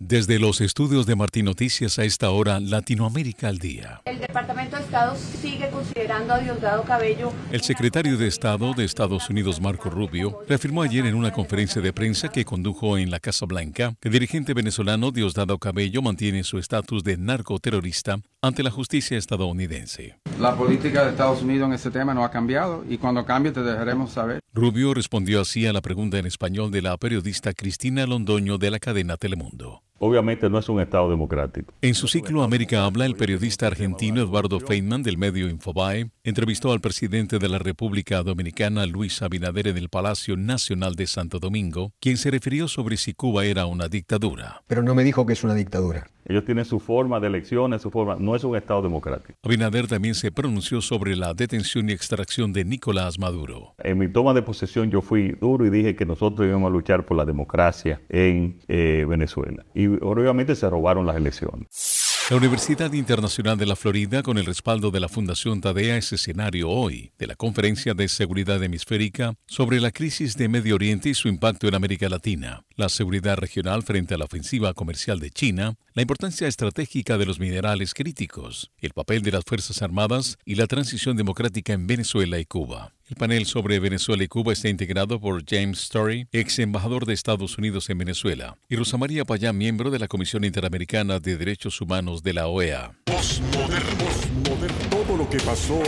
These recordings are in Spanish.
Desde los estudios de Martín Noticias a esta hora, Latinoamérica al Día. El Departamento de Estado sigue considerando a Diosdado Cabello. El secretario de Estado de Estados Unidos, Marco Rubio, reafirmó ayer en una conferencia de prensa que condujo en la Casa Blanca que el dirigente venezolano Diosdado Cabello mantiene su estatus de narcoterrorista ante la justicia estadounidense. La política de Estados Unidos en ese tema no ha cambiado y cuando cambie te dejaremos saber. Rubio respondió así a la pregunta en español de la periodista Cristina Londoño de la cadena Telemundo. Obviamente no es un Estado democrático. En su ciclo América Habla, el periodista argentino Eduardo Feynman del medio Infobae entrevistó al presidente de la República Dominicana, Luis Abinader, en el Palacio Nacional de Santo Domingo, quien se refirió sobre si Cuba era una dictadura. Pero no me dijo que es una dictadura. Ellos tienen su forma de elecciones, su forma. No es un Estado democrático. Abinader también se pronunció sobre la detención y extracción de Nicolás Maduro. En mi toma de posesión yo fui duro y dije que nosotros íbamos a luchar por la democracia en Venezuela. Y obviamente se robaron las elecciones. La Universidad Internacional de la Florida, con el respaldo de la Fundación Tadea, es escenario hoy de la Conferencia de Seguridad Hemisférica sobre la crisis de Medio Oriente y su impacto en América Latina, la seguridad regional frente a la ofensiva comercial de China, la importancia estratégica de los minerales críticos, el papel de las Fuerzas Armadas y la transición democrática en Venezuela y Cuba. El panel sobre Venezuela y Cuba está integrado por James Story, ex embajador de Estados Unidos en Venezuela, y Rosa María Payán, miembro de la Comisión Interamericana de Derechos Humanos de la OEA. Postmoderno. Todo lo que pasó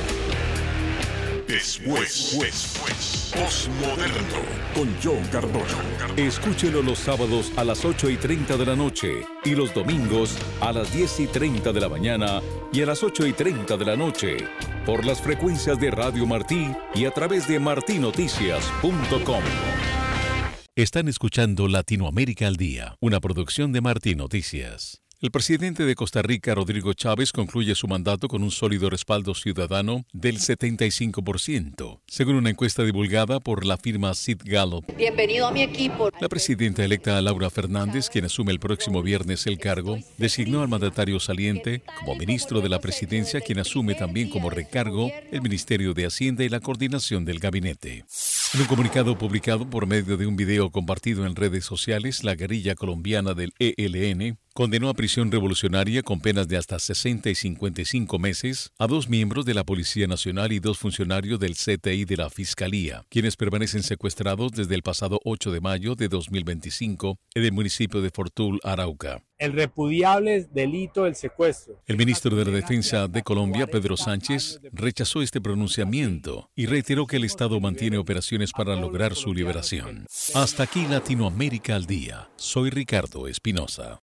después. Postmoderno con John Cardona. Escúchelo los sábados a las 8:30 de la noche y los domingos a las 10:30 de la mañana y a las 8:30 de la noche por las frecuencias de Radio Martí y a través de martinoticias.com. Están escuchando Latinoamérica al Día, una producción de Martín Noticias. El presidente de Costa Rica, Rodrigo Chávez, concluye su mandato con un sólido respaldo ciudadano del 75%, según una encuesta divulgada por la firma Sid Gallup. Bienvenido a mi equipo. La presidenta electa Laura Fernández, quien asume el próximo viernes el cargo, designó al mandatario saliente como ministro de la presidencia, quien asume también como recargo el Ministerio de Hacienda y la coordinación del gabinete. En un comunicado publicado por medio de un video compartido en redes sociales, la guerrilla colombiana del ELN condenó a prisión revolucionaria con penas de hasta 60 y 55 meses a 2 miembros de la Policía Nacional y 2 funcionarios del CTI de la Fiscalía, quienes permanecen secuestrados desde el pasado 8 de mayo de 2025 en el municipio de Fortul, Arauca. El repudiable delito del secuestro. El ministro de la Defensa de Colombia, Pedro Sánchez, rechazó este pronunciamiento y reiteró que el Estado mantiene operaciones para lograr su liberación. Hasta aquí Latinoamérica al Día. Soy Ricardo Espinosa.